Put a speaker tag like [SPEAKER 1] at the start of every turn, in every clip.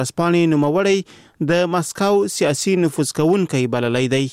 [SPEAKER 1] ورځپاڼې نوموړی د مسکو سیاسي نفوذ کوونکی بللی دی.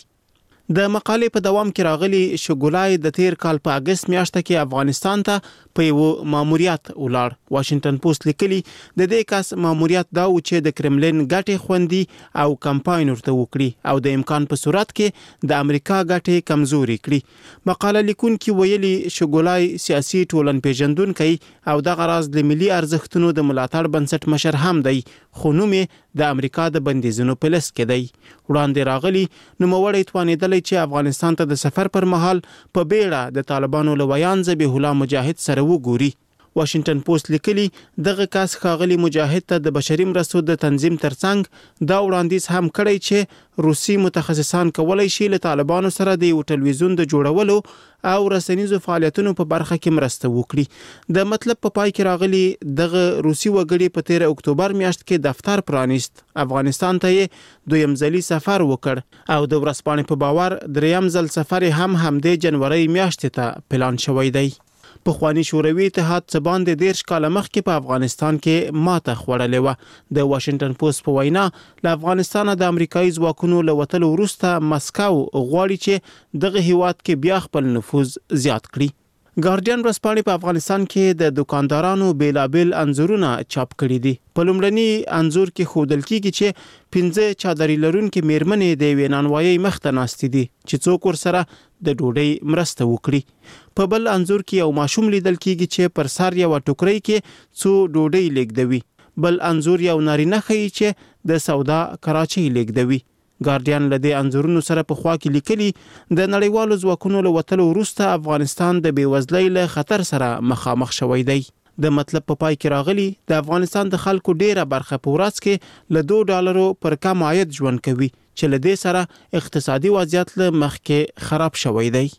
[SPEAKER 1] د مقالې په دوام کې راغلی شګولای د تیر کال په اگست میاشته کې افغانستان ته په یو ماموریت ولاړ. واشنگټن پوسټ لیکلي د دې کس ماموریت دا و چې د کرملین ګټې خوندي او کمپاین ورته وکړي او د امکان په صورت کې د امریکا ګټې کمزوري کړي. مقاله لیکونکي ویلي شګولای سیاسي ټولنپېژندونکی او دغه راز د ملي ارزښتونو د ملاتړ بنسټ مشر هم دی، خو نوم یې د امریکا د بندیزونو په لست کې دی. وړاندې راغلی نوموړی توانېدلی چې افغانستان ته د سفر پر مهال په بیړه د طالبانو له ویان ذبیح الله مجاهد سره وګوري. واشنگټن پوسټ لیکلي دغه کس ښاغلي مجاهد ته د بشري مرستو د تنظیم ترڅنګ دا وړاندیز هم کړی چې روسي متخصصان کولای شي له طالبانو سره د یو ټلویزیون د جوړولو او رسنیزو فعالیتونو په برخه کې مرسته وکړي. د مطلب په پای کې راغلي دغه روسي وګړي په 13 اکتوبر میاشت کې دفتر پرانیست. افغانستان ته یې دویم ځلي سفر وکړ او د ورځپاڼې په باور دریم ځل سفر هم همدې جنوري میاشتې ته پلان شوی دی. پخوانی شوروي اتحاد څه باندې 10 کاله مخکې په افغانستان کې ماته خوړلې وه. د واشنگټن پوسټ په وینا له افغانستانه د امریکایي ځواکونو له وتلو وروسته مسکو غواړي چې دغه هیواد کې بیا خپل نفوذ زیات کړي. ګارډین ورځپاڼې په افغانستان کې د دکاندارانو بیلابل انځورونه چاپ کړي دي. په لومړني انځور کې ښودل کیږي چې 15 چادري لرونکي میرمنې د یوې نانوایۍ مخ ته ناستې دي چې څوک ورسره د ډوډۍ مرسته وکړي. په بل انځور کې یو ماشوم لیدل کیږي چې پر سر یو ټوکرۍ کې څو ډوډۍ لیږدوي. بل انځور یو نارینه ښیي چې د سودا کراچۍ لیږدوي. ګارډین له دې انځورونو سره په خوا کې لیکلي د نړیوالو ځواکونو له وتلو وروسته افغانستان د بېوزلۍ له خطر سره مخامخ شوی دی. د مطلب په پای کې راغلی د افغانستان د خلکو ډیره برخه په ورځ کې له $2 پر کم عاید ژوند کوي چې له دې سره اقتصادي وضعیت له مخکې خراب شوی دی.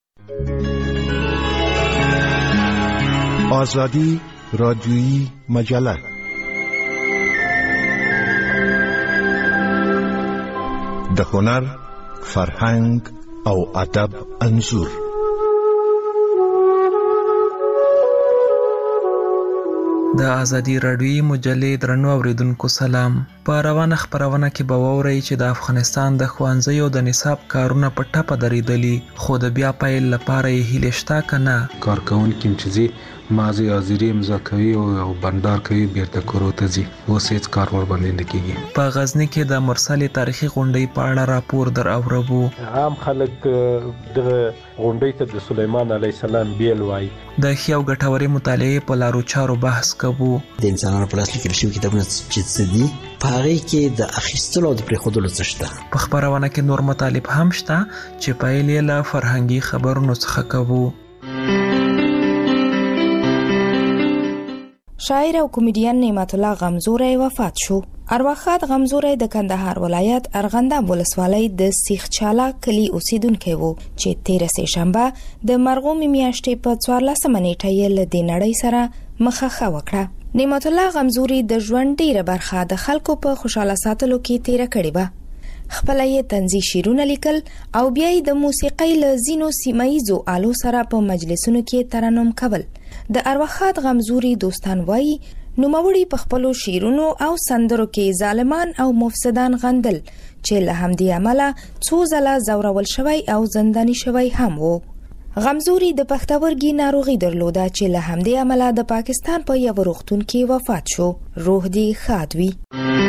[SPEAKER 2] آزادی رادیویی مجله د هنر، فرهنګ او ادب انځور.
[SPEAKER 3] د ازادي راډیویی مجلې درنو اوریدونکو سلام. په روانه خبرونه کې به واورئ چې د افغانستان د ښوونځیو د نصاب کارونه په ټپه درېدلي، خو د بیا پیل لپاره یې هیلې شته که نه؟
[SPEAKER 4] کارکوونکي چې مازی حاضري امضا کوي او بندار کوي بیرته کورو ته ځي، اوس هیڅ کار ورباندې نه کیږي.
[SPEAKER 3] په غزني کې د مرسلې تاریخي غونډۍ په اړه راپور در اوربو.
[SPEAKER 5] عام خلک دغه غونډۍ ته د سلیمان علیه السلام بیل وایي.
[SPEAKER 3] د ښې او ګټورې مطالعې په لارو چارو بحث کوو.
[SPEAKER 6] د انسانانو په لاس لیکل شوي کتابونه چې څه دي، په هغې کې د اخیستلو او د پرېښودلو څه شته.
[SPEAKER 3] په خپرونه کې نور مطالب هم شته چې پیل یې له فرهنګي خبرونو څخه کوو.
[SPEAKER 7] شاعر او کمیډین نعمت الله غمزوری وفات شو. ارواښاد غمزوری د کندهار ولایت ارغنداب ولسوالۍ د سیخ چالا کلی اوسیدونکی و چې 13 سه شنبه د مرغومې میاشتې په 14 نیټه یې له دې نړۍ سره مخه وکړه. نعمت الله غمزوری د ژوند ډیره برخه د خلکو په خوشاله ساتلو کې تیره کړې وه. خپل یې طنزي شعرونه لیکل او بیا یې د موسیقۍ له ځینو سیمه‌ییزو آلو سره په مجلسونو کې ترنم کول. د ارواښاد غمزوري دوستان وایي نوموړي په خپلو شعرونو او سندرو کې ظالمان او مفسدان غندل چې له همدې عمله څو ځله ځورول شوی او زنداني شوی هم و. غمزوري د پښتورګي ناروغي درلوده چې له همدې عمله د پاکستان په یو روغتون کې وفات شو. روح دې ښاد وي.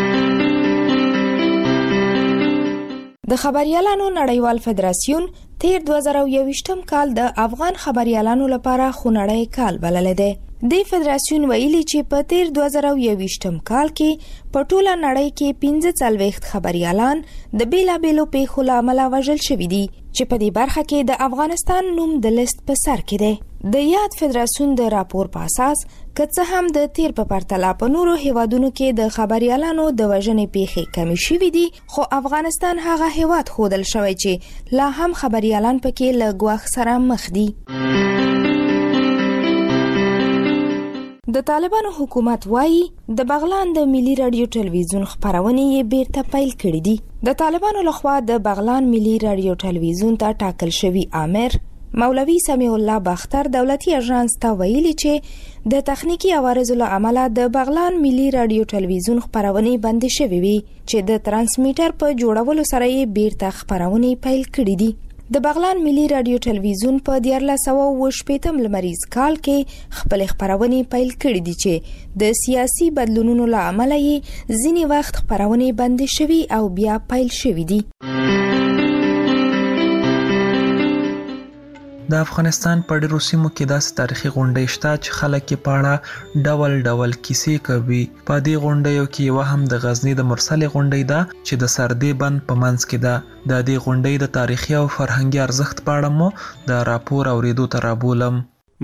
[SPEAKER 7] د خبريالانو نړیوال فدراسیون تیر 2021 کال د افغان خبريالانو لپاره خونړی کال بلل دی. د فدراسیون ویلي چې په تیر 2021 کال کې په ټوله نړۍ کې 45 خبريالان د بیلابېلو پیښو له امله وژل شوي دي چې په دې برخه کې د افغانستان نوم د لیست په سر کې دی. د یاد فدراسیون د راپور په اساس که څه هم د تیر په پرتله په نورو هیوادونو کې د خبريالانو د وژنې پیښې کمې شوې دي، خو افغانستان هغه هیواد ښودل شوی چې لا هم خبريالان پکې له ګواښ سره مخ دي. د طالبانو حکومت وایي د بغلان د ملي رادیو ټلویزیون خبرونه یې بیرته پیل کړې دي. د طالبانو لخوا د بغلان ملي رادیو ټلویزیون ته ټاکل شوی آمر مولوي سمیع الله باختر دولتي اژانس ته ویلي چې د تخنیکی عوارضو له امله د بغلان ملي رادیو ټلویزیون خبرونه بند شوې وي چې د ترانسمیټر په جوړولو سره یې بیرته خبرونه پیل کړې دي. د بغلان ملي رادیو ټلویزیون په 1480 لمریز کال کې خپل خبرونه پیل کړې دي چې د سیاسي بدلونونو له امله یې ځینې وخت خبرونه بند شوي او بیا پیل شوي دي.
[SPEAKER 3] د افغانستان په ډیرو سیمو کې داسې تاریخي غونډې شته چې خلک یې په اړه ډول ډول کیسې کوي. په دې غونډیو کې یو هم د غزنی د مرسلې غونډې ده چې د سردې بند په منځ کې ده. د دې غونډې د تاریخي او فرهنګي ارزښت په اړه مو د راپور اوریدو ته رابولم.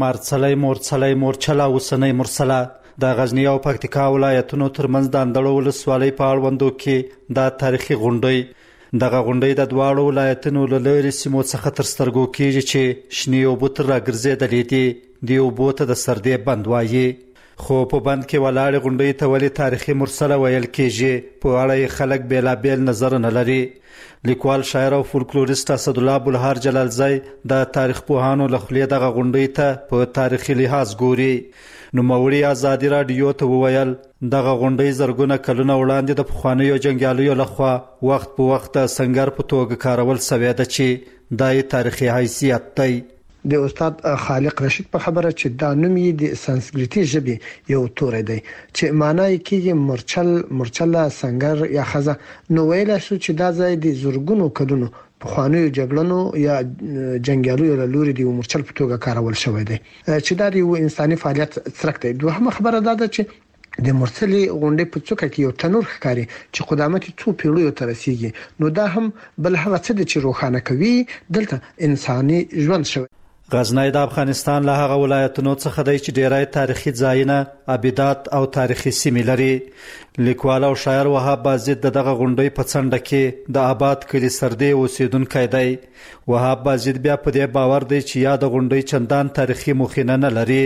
[SPEAKER 8] مورچلې مورچله اوسنۍ مرسله د غزنی او پکتیکا ولایتونو ترمنځ د اندړو ولسوالۍ په اړوندو کې د تاریخي غونډې دغه غونډې د دواړو ولایتونو له لرې سیمو څخه تر سترګو کېږي چې شنې اوبه تر راګرځېدلې دي. دې اوبو ته د سردې بند وایي. خو په بند کې ولاړې غونډې ته ولې تاریخي مرسله ویل کېږي په اړه یې خلک بېلابېل نظرونه لري. لیکوال شاعر او فولکلوریست اسدالله بلهار جلالزی د تاریخ پوهانو له خولې دغه غونډې ته په تاریخي لحاظ ګوري. نوموړي ازادي رادیو ته وویل دغه غونډې زرګونه کلونه وړاندې د پخوانیو جنګیالیو لخوا وخت په وخت د سنگر په توګه کارول شوې ده چې دای تاریخي حیثیت دی.
[SPEAKER 9] د استاد خالق رشید په خبره چې دا نوم یې د سانسکریټي ژبې یو توري دی چې معنی کېږي مرچله سنگر یا خزه. نو ویل شو چې دا ځای د زرګونو کلونو پخوانیو جګړنو یا جنگیالیو له لوري د مرچل په توګه کارول شوی دی چې دا یو انساني فعالیت څرک دی. دوهمه خبره دا ده چې د مرسلې غونډې په څوکه کې یو تنور ښکاري چې قدامت څو پیړیو ته رسیږي. نو دا هم بل هغه څه دی چې روښانه کوي دلته انساني ژوند شوی.
[SPEAKER 8] غزنی د افغانستان له هغه ولایتونو څخه دی چې ډیری تاریخي ځایونه، ابدات او تاریخي سیمې لري. لیکوال او شاعر وهاب بازید دغه غونډې په څنډه کې د آباد کلي سردې اوسیدونکی دی. وهاب بازید بیا په دې باور دی چې یا د غونډې چندان تاریخي مخینه نه لري.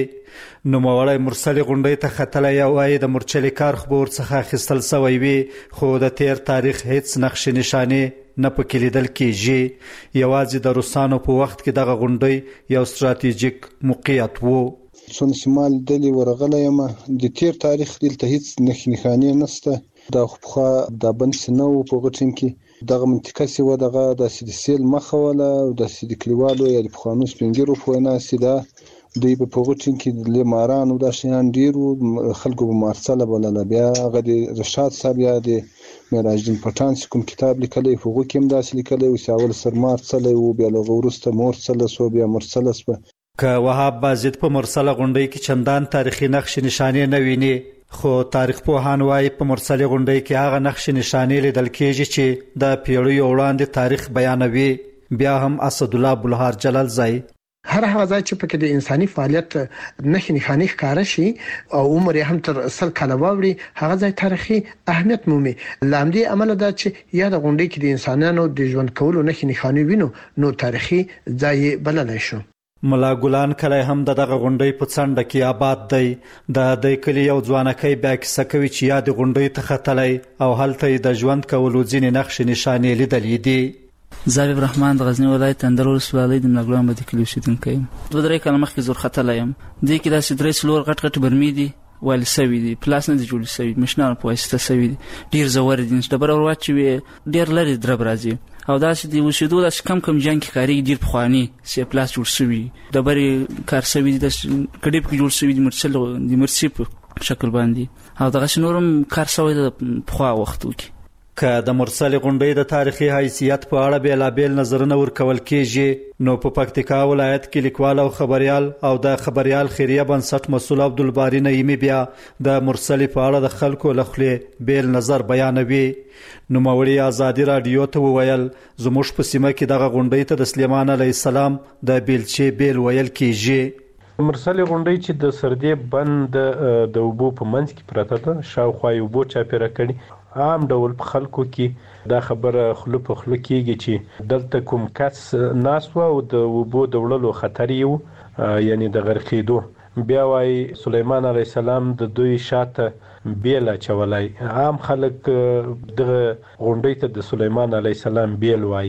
[SPEAKER 8] نوموړی مرسلې غونډې ته ختلی یا وایي د مرچلې کار خو به ورڅخه اخیستل سوی وي خو د تیر تاریخ هیڅ نقشې نشانې نه پکې لیدل کېږي. یوازې د روسانو په وخت کې دغه غونډۍ یو ستراتیژیک موقعیت وو.
[SPEAKER 10] څون شمال دلی ورغلی یم د تیر تاریخ دلته هیڅ نښانې نشته. دا خو د بند سنو په غټین کې دغه منطقه سی و دغه د سیل مخه ولا او د سید کلیوالو یا د پخوانو سپینګرو په وینا سیده دوی په پوغټین کې د ماران او د شیان ډیرو خلکو په مارسله بلل. بیا هغه د رشاد صاحب یا د معراج الدین پټان کوم کتاب لیکلی فوغو کې هم داسې لیکلی او ساول سرمار څلی او بیا له ورسته مرسله سو بیا مرسله سو.
[SPEAKER 8] که وهاب بازید په مرسله غونډۍ کې چندان تاریخي نقش نشانې نه ویني خو تاریخ پوهان وایي په مرسله غونډۍ کې هغه نقش نشانې لیدل کېږي چې د پیړیو وړاندې تاریخ بیانوي. بیا هم اسدالله بلهار جلالزی
[SPEAKER 9] هر هغه ځای چې پکې د انساني فعالیت نښانې ښکاره شي او عمر یې هم تر 100 کاله واوړي هغه ځای تاریخي اهمیت مومي. له همدې امله دا چې یا د غونډۍ کې د انسانانو د ژوند کولو نښانې وینو نو تاریخي ځای بللی شو.
[SPEAKER 8] ملا ګلان کلی هم دغه غونډۍ په څنډه کې آباد دی. د دې کلي یو ځوانکی بیا کیسه کوي چې یا د غونډۍ ته ختلی او هلته یې د ژوند کولو ځینې نقشې نشانې لیدلې دي.
[SPEAKER 11] زابب رحمان د غزنی ولایت اندړ ولسوالۍ د ملاګلان بد کلی اوسیدونکی یم. 2-3 کاله مخکې زور ختلی یم. دې کې داسې 3 څلور غټ غټ برمې دي ویل سوي دي پلاس نه دي جوړ سوي مشنان په واسطه سوي دي ډیر زور دي چې ډبر ورواچوي ډیر لري درب راځي او داسې دی وشیدو داس کم کم جنگ کې کاری ډیر پخوانی سی پلاس جوړ سوي ډبر کار سوي دي د کډیب کې جوړ سوي دي مرسل دي مرسی په شکل باندې او دغه شنورم کار سوي د پخوا وختو کې.
[SPEAKER 8] که د مرسلې غونډۍ د تاریخي حیثیت په اړه بیلابیل نظرونه ورکول کېږي نو په پکتیکا ولایت کې لیکوال او خبریال او د خبریال خیریه بنسټ مسؤل عبدالباری نعیمي بیا د مرسلې په اړه د خلکو له خولې بیل نظر بیانوي. نوموړي ازادي رادیو ته وویل زموږ په سیمه کې دغه غونډۍ ته د سلیمان علیه السلام د بیلچې بیل ویل کېږي.
[SPEAKER 5] مرسلې غونډۍ چې د سردې بند د اوبو په منځ کې پرته ده شاوخوا یې اوبو چاپېره کړي عام ډول په خلکو کې دا خبره خله په خله کېږي چې دلته کوم کس ناست و او د اوبو د وړلو خطر یې یعنی د غرقېدو. بیا وایي سلیمان علیه السلام د دوی شاته بیل اچولی. عام خلک دغه غونډۍ ته د سلیمان علیه السلام بیل وایي.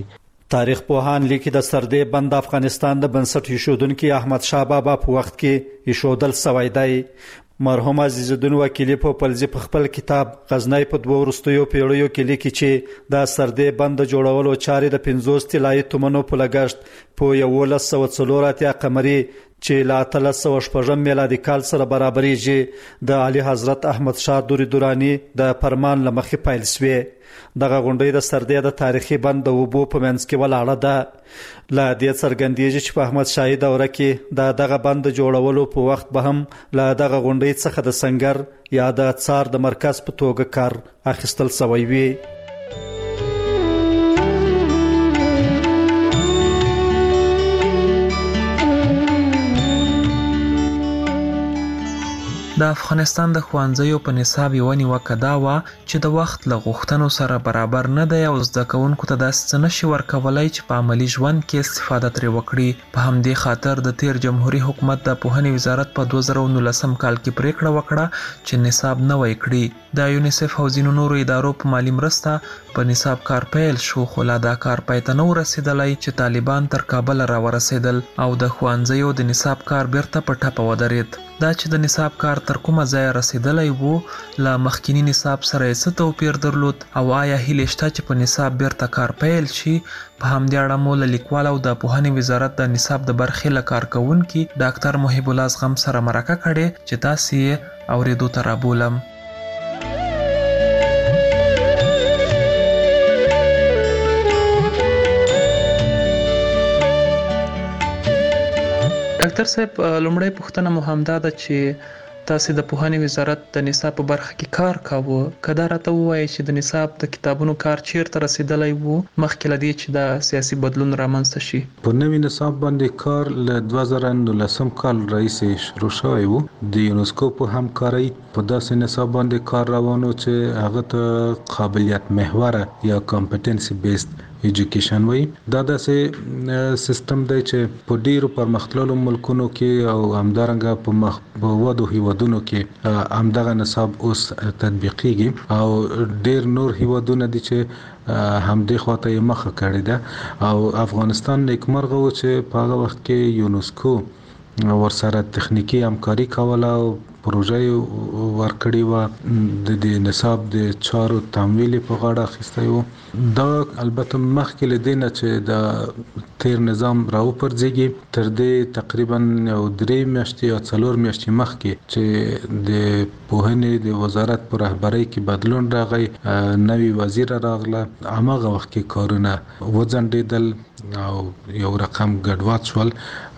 [SPEAKER 8] تاریخ پوهان لیکي د سردې بند افغانستان د بنسټ ایښودونکي احمد شاه بابا په وخت کې ایښودل شوی دی. مرحوم عزیز الدین وکیلی په پلزی په خپل کتاب غزنی په 2 وروستیو پیړیو کې لیکي چې د سردې بند جوړولو چارې د 50 طلایي تومنو په لګښت په 1104 قمري چې لا 1306 میلادي کال سره برابرېږي د اعلی حضرت احمد شاه دورانی د فرمان لمخې پیل شوې. دغه غونډې د سردې د تاریخي بند د وبو په منځ کې ولاړه ده. لا دې څرګندېږي چې په احمد شاهي دوره کې دغه بند جوړولو په وخت به هم لا دغه غونډې څخه د سنگر یا د څار د مرکز په توګه کار اخیستل شوی وي.
[SPEAKER 3] د افغانستان د ښوونځیو په نصاب یوه نیوکه دا وه چې د وخت له غوښتنو سره برابر نه دی او زده کوونکو ته داسې څه نشي ورکولی چې په عملي ژوند کې استفاده ترې وکړي. په همدې خاطر د تیر جمهوریت حکومت د پوهنې وزارت په 2019 کال کې پریکړه وکړه چې نصاب نوی کړي. د یونیسف او ځینو نورو ادارو په مالي مرسته په نصاب کار پیل شو، خو لا دا کار پای ته نه ورسېدلی چې طالبان تر کابل را ورسېدل او د ښوونځیو د نصاب کار بیرته په ټپه ودرېد. دا چې د نصاب کار تر کومه ځایه رسېدلی وو، له مخکینی نصاب سره یې څه توپیر درلود او آیا هیلې شته چې په نصاب بیرته کار پیل شي؟ په همدې اړه مو له لیکوال او د پوهنې وزارت د نصاب د برخې له کارکوونکي ډاکټر محب الله زغم سره مرکه کړې چې تاسې یې اورېدو ته رابولم. ډاکټر صاحب، لومړی پوښتنه مو همدا ده چې تاسې د پوهنې وزارت د نصاب په برخه کې کار کاوه. که دا راته ووایئ چې د نصاب د کتابونو کار چیرته رسېدلی وو مخکې له دې چې د سیاسي بدلون رامنځته شي؟
[SPEAKER 4] په نوي نصاب باندې کار له 2019 کال راهیسې شروع شوی وو. د یونسکو په همکارۍ په داسې نصاب باندې کار روان و چې هغه ته قابلیت محوره یا کمپټنسي بیسډ ایجوکیشن وایي. دا داسې سیستم دی چې په ډیرو پرمختللو ملکونو کې او همدارنګه په ودو هیوادونو کې همدغه نصاب اوس تطبیقیږي او ډیر نور هیوادونه دي چې همدې خواته یې مخه کړې ده او افغانستان نیکمرغه و چې په هغه وخت کې یونسکو ورسره تخنیکی همکاري کوله او پروژه ورکړی و د نصاب د چارو تمویل په غاړه اخیستی و. دا البته مخکې له دې نه چې د تیر نظام راوپرځېږي تر دې تقریبا 3 میاشتې یا 4 میاشتې مخکې چې د پوهنې د وزارت په رهبرۍ کې بدلون راغی، نوی وزیر راغله، هماغه وخت کې کارونه وځنډېدل او یو رقم ګډوډ شول،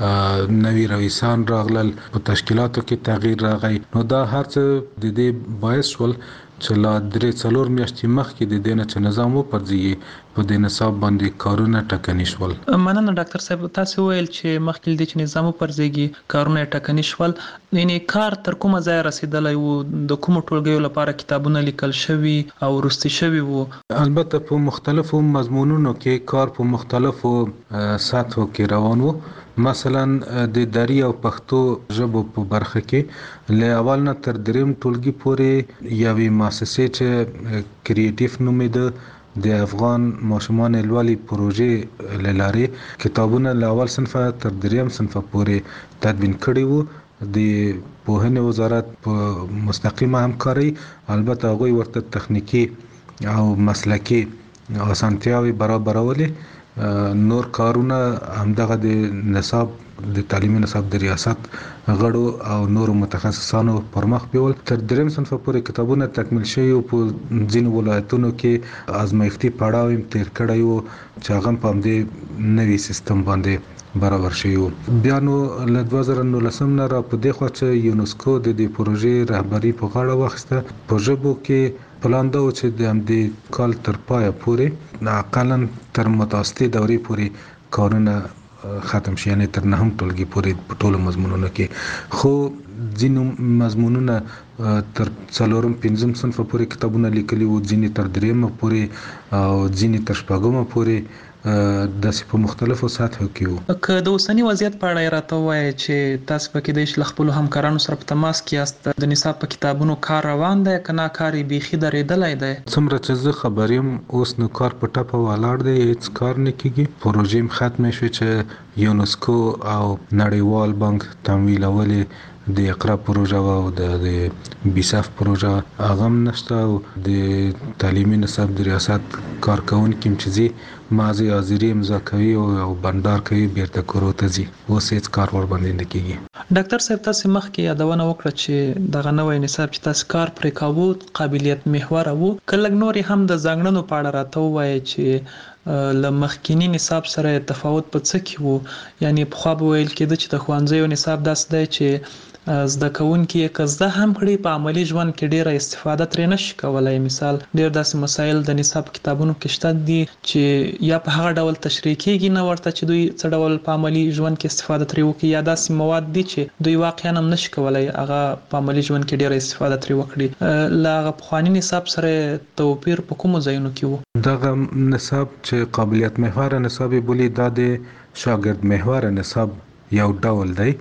[SPEAKER 4] نوی رئیسان راغلل، په تشکیلاتو کې تغییر راغی. نو دا هر څه د دې باعث شول چې لا 3-4 میاشتې مخکې د دې نه چې نظام وپرځېږي په دې نصاب باندې کارونه ټکني شول.
[SPEAKER 3] مننه ډاکټر صاحب، تاسو ویل چې مخکې دې چې نظام وپرځېږي کارونه ټکني شول. یعنی کار تر کومه ځایه رسېدلی وو؟ د کومو ټولګیو لپاره کتابونه لیکل شوي او وروستي شوي وو؟
[SPEAKER 4] البته په مختلفو مضمونونو کې کار په مختلفو سطحو کې روان وو. مثلا د دری او پښتو ژبو په برخه کې له اول نه تر دریم ټولګي پورې یوې مؤسسې چې کریټیف نومېده د افغان ماشومان لولي پروژې لارې کتابونه له اول صنفه تر دریم صنفه پورې تدوین کړي وو. د پوهنې وزارت په مستقیمه همکاري البته هغوی ورته تخنیکی او مسلکی اسانتیاوي برابرولې. نور کارونه همدغه د نصاب د تعلیمي نصاب د ریاست غړو او نور متخصصانو پر مخ بیول. تر دریم صنف پورې کتابونه تکمیل شوي او په ځینو ولایتونو کې ازمایښتي پړاو هم تیر کړی وو چې هغه په همدې نوي سیستم باندې برابر شوی وو. بیا نو له 2019 نه را په دې خوا چې یونسکو د دې پروژې رهبري په غاړه واخیسته. په ژبو کې پلان دا و چې د همدې کال تر پایه پورې اقلا تر متوسطې دورې پورې کارونه ختم شي، یعنی تر 9 ټولګي پورې په ټولو مضمونونو کې. خو ځینو مضمونونه تر 4-5 صنف پورې کتابونه لیکلي وو، ځینې تر 3 پورې او ځینې تر 4 پورې داسې په مختلفو سطحو کې وو.
[SPEAKER 3] که د اوسنی وضعیت په اړه راته وایي چې تاسو پکې د شل خپل همکارانو سره په تماس کې یاست، د نصاب په کتابونو کار روان دی که نه کاري بیخي درېدلی دی؟
[SPEAKER 4] څومره چې زه خبر یم اوس نو کار په ټپه ولاړ دی، هیڅ کار نه کیږي. پروژې هم ختمې شوې چې یونسکو او نړیوال بانک تمویلولې د اقرا پروژه او د بیساف پروژه هغه هم نشته او د تعلیمي نصاب د ریاست کارکونکي هم چې زی مازی حاضري امضا کوي او بندار کوي بیرته کورو ته ځي، اوس هیڅ کار ور باندې نه کیږي.
[SPEAKER 3] ډاکټر صاحب تاسو مخکې یادونه وکړه چې دغه نوې نصاب چې تاسو کار پرې کاوه قابلیت محور وو، کله نورې هم د ځانګړنو په اړه راته وایي چې له مخکینی نصاب سره تفاوت په څه کې وو؟ یعنی په خو به ویل کېده چې د ښوونځیو نصاب داسې دی چې زده کوونکي که زده هم کړي په عملی ژوند کې ډیره استفاده ترې نشي کولای. مثال ډیر داسې مسایل د نصاب کتابونو کې شته دي چې یا په هغه ډول تشریح کېږي نه ورته چې دوی څه ډول په عملی ژوند کې استفاده ترې وکړي، یا داسې مواد دي چې دوی واقعا هم نشي کولای هغه په عملی ژوند کې ډیره استفاده ترې وکړي. له هغه پخواني نصاب سره توپیر په کومو ځایونو کې وو؟
[SPEAKER 4] دغه نصاب چې قابلیت محور نصاب بولی دا د شاګرد محور نصاب یو ډول دی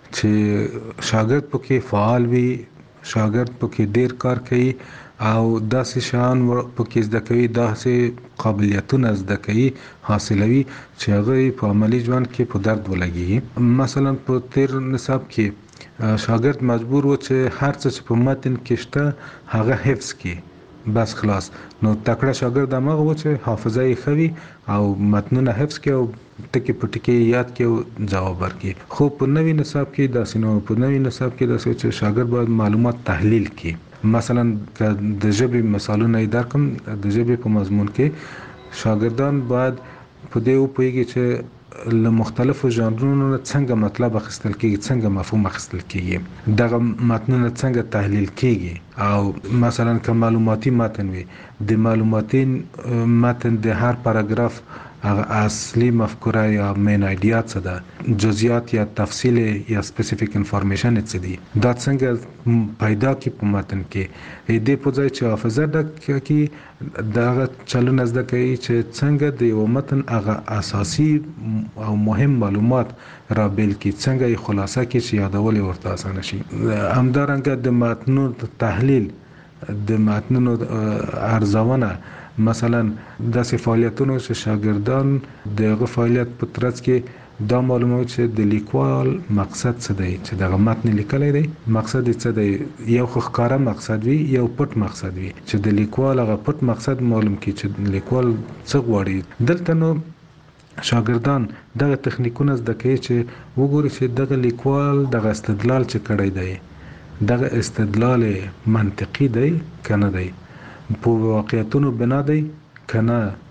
[SPEAKER 4] چې شاګرد پکې فعال وي، شاګرد پکې ډیر کار کوي او داسې شان پکې زده کوي، داسې قابلیتونه زده کوي حاصلوي چې هغه په عملی ژوند کې په درد ولګي. مثلا په تیر نصاب کې شاګرد مجبور و چې هر څه چې په متن کې شته هغه حفظ کړي، بس خلاص. نو تکړه شاګرد هغه و چې حافظه یې خوي او متنونه حفظ کړي او ټکی په ټکی یاد کړي او جواب ورکړي. خو په نوی نصاب کې داسې نو، په نوی نصاب کې داسې چې شاګرد باید معلومات تحلیل کړي. مثلا د ژبې مثالونه یې درکم، د ژبې په مضمون کې شاګردان باید په دې وپوهیږي چې له مختلفو ژانرونو څنګه مطلب اخیستل کیږي، څنګه مفهوم اخیستل کیږي، دغه متنونه څنګه تحلیل کیږي. او مثلا که معلوماتي متن وي، د معلوماتي متن د هر پاراګراف هغه اصلي مفکوره یا مین ایډیا څه ده، جزئیات یا تفصیل یا سپیسیفیک انفارمیشن څه دي، دا څنګه پیدا کی په متن کې. دې په ځای چې حافظه د کی دغه چلونه زده کوي چې څنګه د یو متن هغه اساسي او مهم معلومات را بیل کی، څنګه یې خلاصه کی چې یادول ورته اسانه شي. همدارنګه د متنونو تحلیل، د متنونو ارزونه، مثلا داسې فعالیتونو چې شاګردان دغه فعالیت په ترڅ کې دا معلوموي چې د لیکوال مقصد څه دی، چې دغه متن لیکلی دی مقصد یې څه دی. یو خو ښکاره مقصد وي، یو پټ مقصد وي، چې د لیکوال هغه پټ مقصد معلوم کړي چې لیکوال څه غواړي. دلته نو شاګردان دغه تخنیکونه زده کوي چې وګوري چې دغه لیکوال دغه استدلال چې کړی دی، دغه استدلال منطقي دی که نه دی، په واقعیتونو بنا دی کنه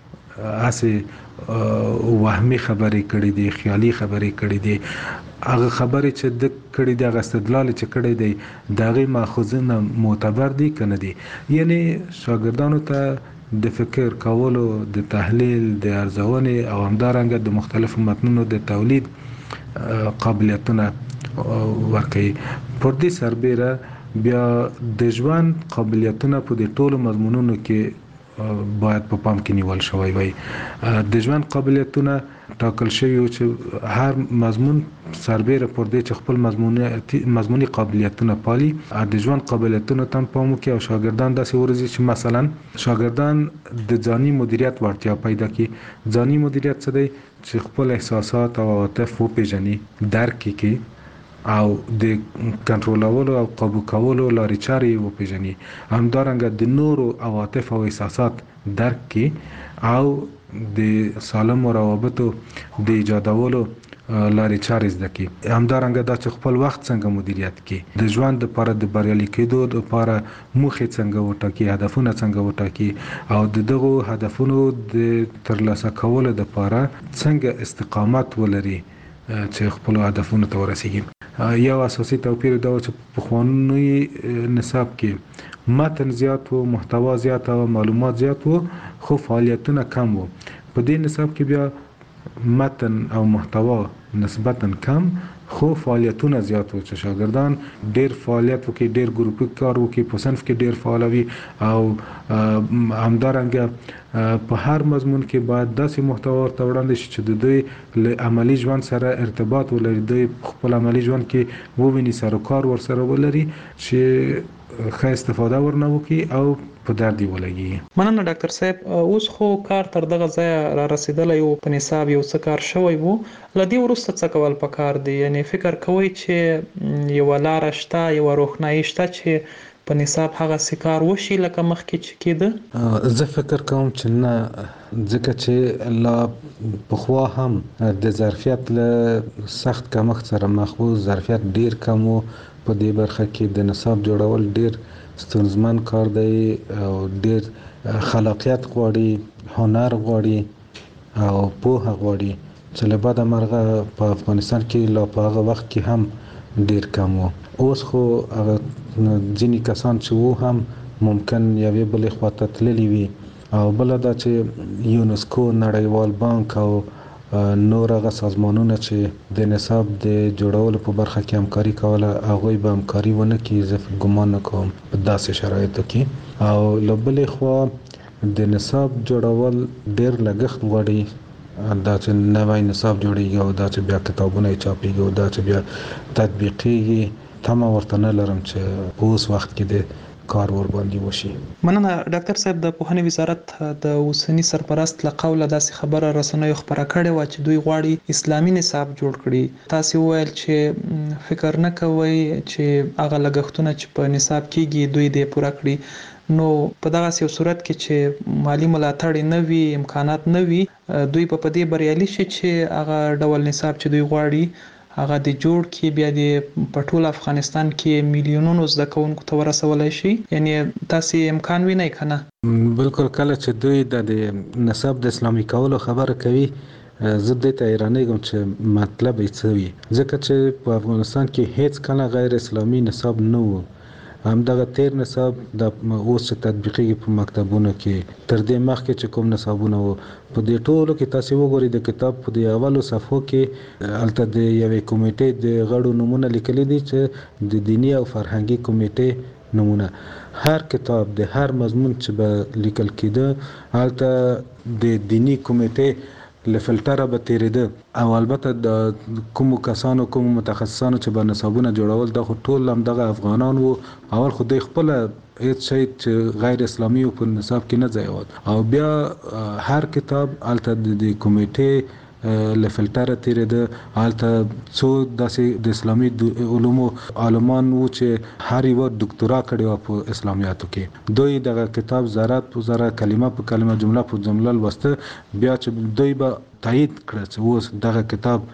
[SPEAKER 4] اسې وهمي خبرې کړې دي، خیالي خبرې کړې دي. هغه خبرې چې د کړې دي، هغه استدلال چې کړی دی، دغه ماخذونه معتبر دي کنه دي. یعنی شاګردانو ته د فکر کولو، د تحلیل، د ارزونې او همدارنګه د مختلفو متنونو د تولید قابلیتونه ورکوي. پر دې سربیره بیا د ژوند قابلیتونه په دې ټولو مضمونونو کې باید په پام کې نیول شوی وي. د ژوند قابلیتونه ټاکل شوی و چې هر مضمون سربیره پر دې چې خپل مضموني قابلیتونه پالي، د ژوند قابلیتونه تم پام وکړي او شاګردان داسې ورزي چې مثلا شاګردان د ځاني مدیریت وړتیا پیدا کړي. ځاني مدیریت څه دی؟ چې خپل احساسات او عواطف وپیژني، درک کړي او د کنټرولولو او قابو کولو لارې چارې وپیژني. همدارنګه د نورو عواطف او احساسات درک کړي او د سالمو روابطو د ایجادولو لارې چارې زده کړي. همدارنګه دا چې خپل وخت څنګه مدیریت کړي، د ژوند لپاره د بریالي کېدو لپاره موخې څنګه وټاکي، هدفونه څنګه وټاکي او د دغو هدفونو د ترلاسه کولو لپاره څنګه استقامت ولري چې خپل هدفونو ته ورسیږي. یو اساسي توپیر دا چې په خوانوي نصاب کې متن زیات و، محتوا زیات او معلومات زیات و، خو فعالیتونه کم و. په دې نصاب کې بیا متن او محتوا نسبتا کم خو فعالیتونه زیات وو چې شاګردان ډیر فعالیت وکړي، ډیر ګروپي کار وکړي، په صنف کې ډیر فعال وي او همدارنګه په هر مضمون کې باید داسې محتوا ورته وړاندې شي چې د دوی له عملی ژوند سره ارتباط ولري، دوی خپل عملی ژوند کې وویني، سر و کار ورسره ولري چې ښه استفاده ورنه وکړي او په دردي ولګي.
[SPEAKER 3] مننه ډاکټر صاحب. اوس خو کار تر دغه ځای را رسیدلی او په نصاب یو څه کار شوی وو، لدی وروسته څه کول پکار دی؟ یعنی فکر کوئ چې یو لار شته، یو روښنايي شته چې په نصاب هغه سکار وشي لکه مخکې چې کېده؟
[SPEAKER 4] زه فکر کوم چې نه، ځکه چې لا پخوا هم د ظرفیت له سخت کمښت سره مخ وو، ظرفیت ډیر کم وو په دې برخه کې. د نصاب جوړول ډیر ستونزمن کار دی او ډیر خلاقیت غواړي، هنر غواړي او پوهه غواړي چې له بده مرغه په افغانستان کې لا په هغه وخت کې هم ډیر کم وو. اوس خو هغه ځینې کسان چې وو هم ممکن یوې بلې خواته تللي وي او بله دا چې یونسکو، نړیوال بانک او نور هغه سازمانونه چې د نصاب د جوړولو په برخه کې همکاري کوله، هغوی به همکاري ونه کړي، زه ګمان نه کوم په داسې شرایطو کې. او له بلې خوا د نصاب جوړول ډېر لګښت غواړي، دا چې نوی نصاب جوړیږي او دا چې بیا کتابونه یې چاپیږي او دا چې بیا تطبیقیږي، تمه ورته نه لرم چې په اوس وخت کې د کار ور باندې وشي.
[SPEAKER 3] مننه ډاکټر صاحب. د پوهنې وزارت د اوسنی سرپرست له قوله داسې خبره رسنیو خبره کړې و چې دوی غواړي اسلامي نصاب جوړ کړي. تاسو وویل چې فکر نه کوئ چې هغه لګښتونه چې په نصاب کېږي دوی دې پوره کړي. نو په دغه یو صورت کې چې مالی ملاتړ نه وي، امکانات نه وي، دوی په دې بریالي شي چې هغه ډول نصاب چې دوی غواړي هغه د جوړ کې بیا د پټول افغانستان کې میلیونونو زده کوونکو ته ورسولای شي؟ یعنی تاسو امکان وینئ کنه؟
[SPEAKER 4] بالکل. کله چې دوی د نصاب د اسلامي کولو خبره کوي، زه دې ته حیرانېږم چې مطلب یې څه وي، ځکه چې په افغانستان کې هیڅ کله غیر اسلامي نصاب نه وو. همدغه تیر نصاب د اوس چې تطبیقیږي په مکتبونو کې، تر دې مخکې چې کوم نصابونه وو، په دې ټولو کې تاسو وګورئ د کتاب په دې اولو صفحو کې هلته د یوې کمیټې د غړو نومونه لیکلي دي چې د دینی او فرهنګي کمیټې نومونه. هر کتاب د هر مضمون چې به لیکل کېده هلته د دینی کمیټې له فلټره به تیرېده او البته د کومو کسانو، کومو متخصصانو چې به نصابونه جوړول دا خو ټول همدغه افغانان وو. اول خو دوی خپله هیڅ شی چې غیر اسلامي په نصاب کې نه ځایواد او بیا هر کتاب هلته د کمیټې له فلټره تیرېده. هلته څو داسې د اسلامي علومو عالمان وو چې هر یو ډاکټرا کړې وه په اسلامیاتو کې. دوی دغه کتاب ذره په ذره، کلمه په کلمه، جمله په جمله لوسته، بیا چې دوی به تایید کړه چې اوس دغه کتاب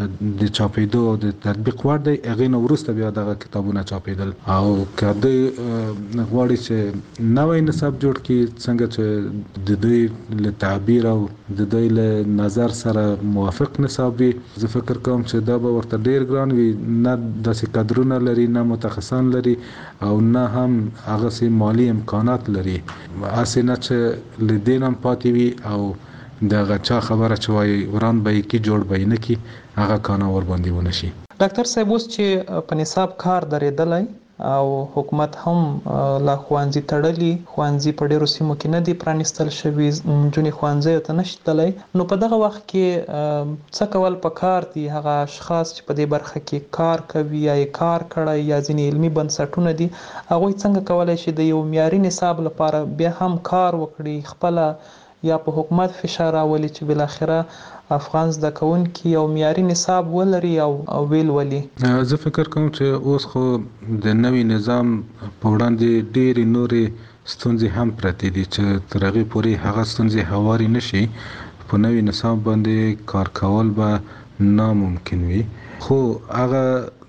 [SPEAKER 4] د چاپېدو او د تطبیق وړ دی، هغې نه وروسته بیا دغه کتابونه چاپېدل. او که دوی غواړي چې نوی نصاب جوړ کړي، څنګه چې د دوی له تعبیر او د دوی له نظر سره موافق نصاب وي، زه فکر کوم چې دا به ورته ډېر ګران وي. نه داسې کادرونه لري، نه متخصصان لري او نه هم هغسې مالی امکانات لري. هسې نه چې له دې نه هم پاتې وي او دغه چا خبره چې وایي وران به یې کې جوړ به یې نه کړي، هغه کانه ور باندې ونه شي.
[SPEAKER 3] ډاکټر صاحب، اوس چې په نصاب کار درېدلی او حکومت هم لا ښوونځي تړلي، ښوونځي په ډېرو سیمو کې نه دي پرانیستل شوي، نجونې ښوونځیو ته نشي تللی، نو په دغه وخت کې څه کول پکار دي؟ هغه اشخاص چې په دې برخه کې کار کوي یا یې کار کړی یا ځینې علمي بنسټونه دي، هغوی څنګه کولی شي د یو معیاري نصاب لپاره بیا هم کار وکړي، خپله یا په حکومت فشار راولي چې بالاخره افغان زده کوونکي یو معیاري نصاب ولري او ویل ولي؟
[SPEAKER 4] زه فکر کوم چې اوس خو د نوي نظام په وړاندې ډېرې نورې ستونزې هم پرتې دي چې تر هغې پورې هغه ستونزې هوارې نه شي. په نوي نصاب باندې کار کول به ناممکن وي. خو هغه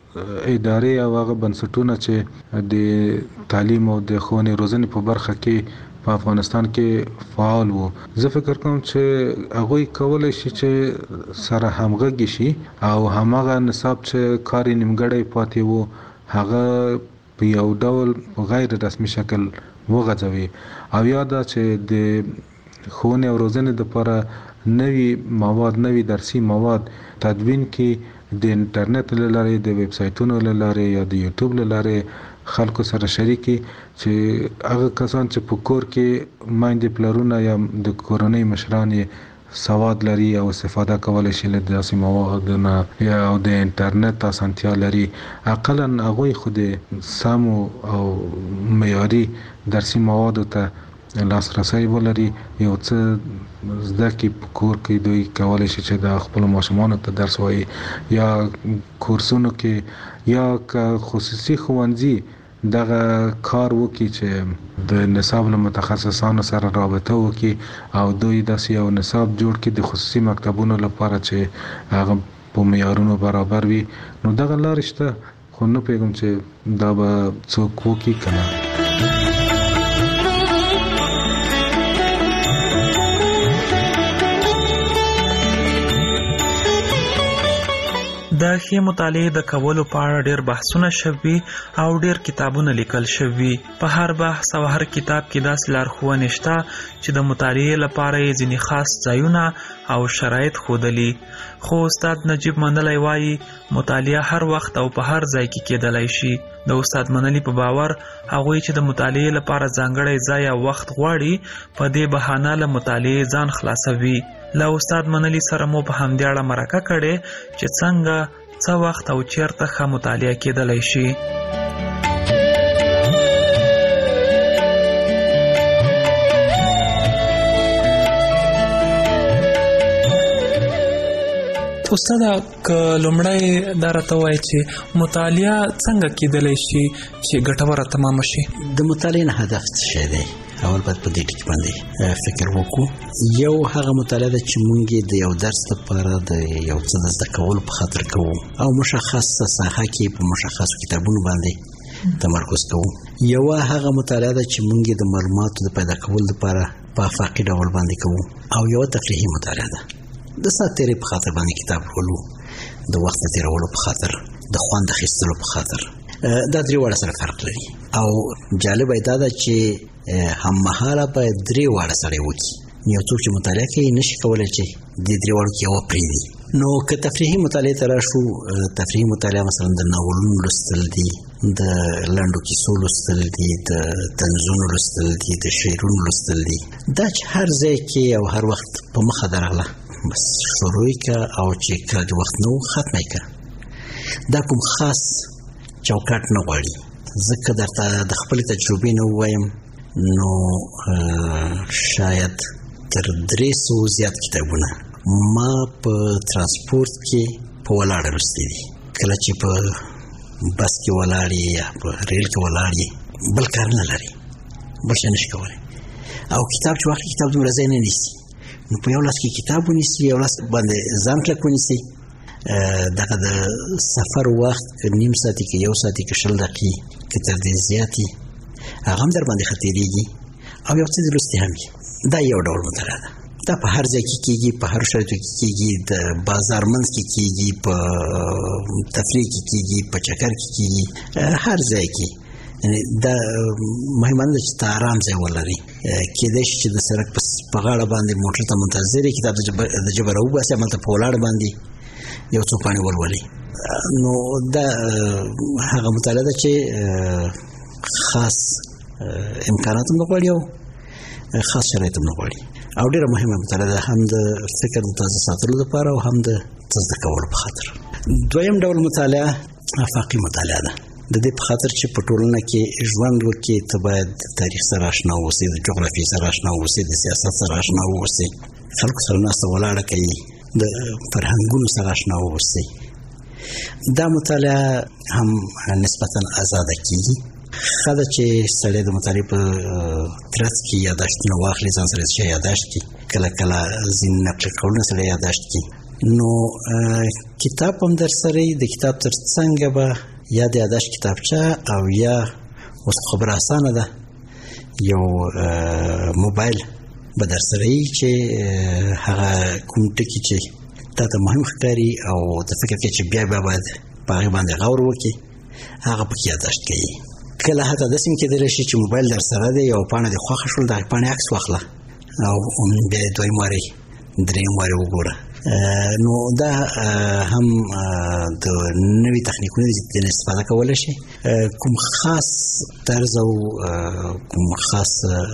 [SPEAKER 4] ادارې او هغه بنسټونه چې د تعلیم او د ښوونې روزنې په برخه کې په افغانستان کې فعال وو، زه فکر کوم چې هغوی کولی شي چې سره همغږي شي او همغه نصاب چې کار یې نیمګړی پاتې وو هغه په یو ډول په غیر رسمي شکل وغځوي. او یا دا چې د ښوونې او روزنې لپاره نوي مواد، نوي درسي مواد تدوین کې د انټرنیټ له لارې، د ویب سایټونو له لارې یا د یوټیوب له لارې خلکو سره شریکي، چې هغه کسان چې په کور کې میندې پلرونه یا د کورنۍ مشران سواد لري او استفاده کولای شي له داسې موادونو یا د انټرنیټ اسانتیا لري، اقلا هغوی خو د سمو او معیاري درسي موادو ته لاسرسی ولري. یو څه زده کړې په کور کې دوی کولای شي چې د خپل ماشومانو ته درس وایي یا کورسونو کې یا خصوصي ښوونځي دغه کار وکړي چې د نصاب له متخصصانو سره رابطه وکړي او دوی داسې یو نصاب جوړ کړي د خصوصي مکتبونو لپاره چې هغه په معیارونو برابر وي. نو دغه لارې شته، خو نه پوهېږم چې دا به څوک وکړي که نه.
[SPEAKER 3] د ښې مطالعې د کولو په اړه ډېر بحثونه شوي او ډېر کتابونه لیکل شوي. په هر بحث او هر کتاب کې داسې لارښوونې شته چې د مطالعې لپاره یې ځینې خاص ځایونه او شرایط ښودلي. خو استاد نجیب منلی وایي مطالعه هر وخت او په هر ځای کې کېدلی شي. د استاد منلی په باور هغوی چې د مطالعې لپاره ځانګړی ځای او وخت غواړي په دې بهانه له مطالعې ځان خلاصوي. له استاد منلی سره مو په همدې اړه مرکه کړې چې څنګه، څه وخت او چیرته ښه مطالعه کېدلی شي. استاد که لومړی دا راته وایي چې مطالعه څنګه کېدلی شي چې ګټوره تمامه شي؟
[SPEAKER 6] د مطالعې نه هدف څه شی دی؟ اول باید په دې ټکي باندې فکر وکړو. یو هغه مطالعه ده چې موږ د یو درس لپاره د یو څه د زده کولو په خاطر کوو او مشخصه ساحه کې په مشخصو کتابونو باندې تمرکز کوو. یو هغه مطالعه ده چې موږ د معلوماتو د پیدا کولو لپاره په افاقي ډول باندې کوو. او یو تفریحي مطالعه ده د ساعت تېرۍ په خاطر باندې کتاب لولو، د وخت تېرولو په خاطر، د خوند اخیستلو په خاطر. دا درې واړه سره فرق لري او جالبه دا ده چې هم مهاله باید درې واړه سره وکړي. یو څوک چې مطالعه کوي نشي کولای چې د درې واړو کې یو پرېږدي. نو که تفریحي مطالعې ته راشو، تفریحي مطالعه مثلا د ناولونو لوستل دي، د لنډو کیسو لوستل دي، د طنزونو لوستل دي، د شعرونو لوستل دي. دا چې هر ځای کې او هر وخت په مخه درغله بس شروع که او چې کله د وخت نو ختمه که. دا کوم خاص چوکاټ نه غواړي. ځکه درته د خپلې تجربې نه ووایم نو شاید تر 300 زیات کتابونه ما په ترانسپورت کې په ولاړه لوستي دي. کله چې په بس کې ولاړ یې یا په ریل کې ولاړ یې بل کار نه لري، بل شی نشي کولی. او کتاب چې واخلي کتاب دومره ځای نه نیسي، نو په یو لاس کې کتاب ونیسي، یو لاس باندې ځان کلک ونیسي. دغه د سفر وخت که نیم ساعتي که یو ساعتي که 20 دقیقې که تر دې زیاتې هغه هم در باندې ښه تېرېږي او یو څه د لوستي هم وي. دا یو ډول مطالعه ده. دا په هر ځای کې کېږي، په هر شرایطو کې کېږي، د بازار منځ کې کېږي، په تفریح کې کېږي، په چکر کې کېږي، هر ځای کې. دا مهمه ده چې ته آرام ځای ولري. کېدای شي چې د سړک په غاړه باندې موټر ته منتظر یې، کتاب د جبه راوباسي، همالته په ولاړ باندې یو څو پاڼې ولولي. نو دا هغه مطالعه ده چې خاص امکانات هم نه غواړي او خاص شرایط هم نه غواړي. او ډېره مهمه مطالعه ده، هم د فکر د تازه ساتلو لپاره او هم د زده کولو په خاطر. دویم ډول مطالعه افاقي مطالعه ده. د دې په خاطر چې په ټولنه کې ژوند وکړي ته باید د تاریخ سره اشنا واوسې، د جغرافیې سره اشنا واوسې، د سیاست سره اشنا واوسې، خلکو سره ناسته ولاړه کوي، د فرهنګونو سره اشنا واوسې. دا مطالعه هم نسبتا آزاده کېږي. ښه ده چې سړی د مطالعې په ترڅ کې یاداشتونه واخلي، ځان سره څه یاداشت کړي، کله کله ځینې نقل قولونه سره یاداشت کړي. نو کتاب هم در سره د کتاب تر څنګ به یا د یاداشت کتابچه او یا اوس خبره اسانه ده یو موبایل به در سره وي چې هغه کوم ټکي چې تا ته مهم ښکاري او ته فکر کوې چې بیا باید په هغې باندې غور وکړي، هغه پکې یاداشت کوي. کله حتی داسې هم کېدلی شي چې موبایل در سره دی، یو پاڼه دې خوښه شول، د هغې پاڼې عکس واخله، او بیا دویم واري دریم واري وګوره. نو دا هم د نوې تخنیکونو د استفاده کولای شي. کوم خاص طرز او کوم خاص